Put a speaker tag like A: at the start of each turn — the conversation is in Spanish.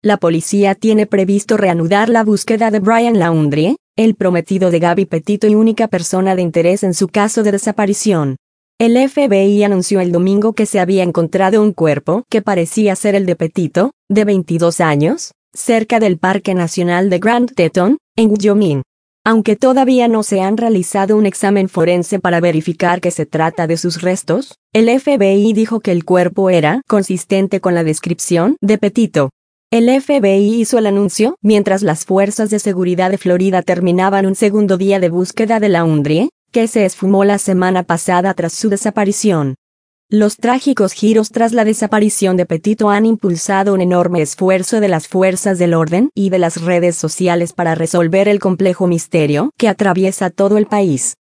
A: La policía tiene previsto reanudar la búsqueda de Brian Laundrie, el prometido de Gabby Petito y única persona de interés en su caso de desaparición. El FBI anunció el domingo que se había encontrado un cuerpo que parecía ser el de Petito, de 22 años, cerca del Parque Nacional de Grand Teton, en Wyoming. Aunque todavía no se han realizado un examen forense para verificar que se trata de sus restos, el FBI dijo que el cuerpo era consistente con la descripción de Petito. El FBI hizo el anuncio mientras las fuerzas de seguridad de Florida terminaban un segundo día de búsqueda de Laundrie, que se esfumó la semana pasada tras su desaparición. Los trágicos giros tras la desaparición de Petito han impulsado un enorme esfuerzo de las fuerzas del orden y de las redes sociales para resolver el complejo misterio que atraviesa todo el país.